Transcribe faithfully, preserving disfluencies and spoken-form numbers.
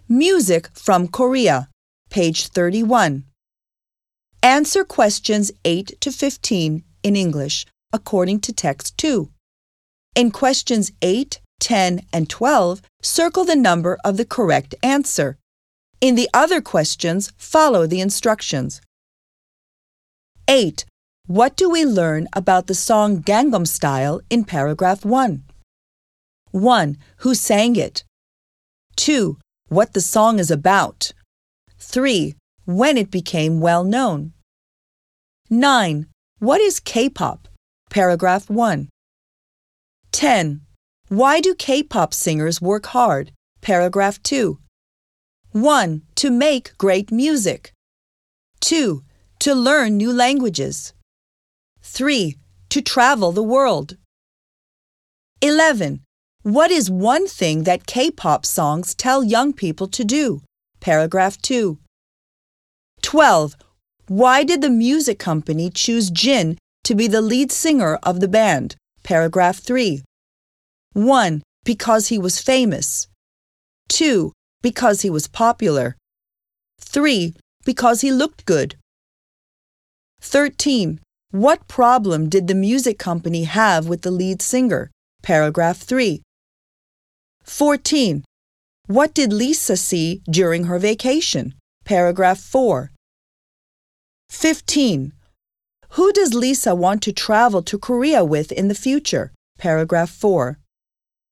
Music from Korea, page thirty-one. Answer questions eight to fifteen in English according to text two. In questions eight, ten, and twelve, circle the number of the correct answer. In the other questions, follow the instructions. eight. What do we learn about the song Gangnam Style in paragraph one? one. Who sang it? two. What the song is about. three. When it became well known. nine. What is K-pop? Paragraph one. ten. Why do K-pop singers work hard? Paragraph two. one. To make great music. two. To learn new languages. three. To travel the world. eleven. What is one thing that K-pop songs tell young people to do? Paragraph two. twelve. Why did the music company choose Jin to be the lead singer of the band? Paragraph three. one. Because he was famous. two. Because he was popular. three. Because he looked good. thirteen. What problem did the music company have with the lead singer? Paragraph three. fourteen. What did Lisa see during her vacation? Paragraph four. fifteen. Who does Lisa want to travel to Korea with in the future? Paragraph four.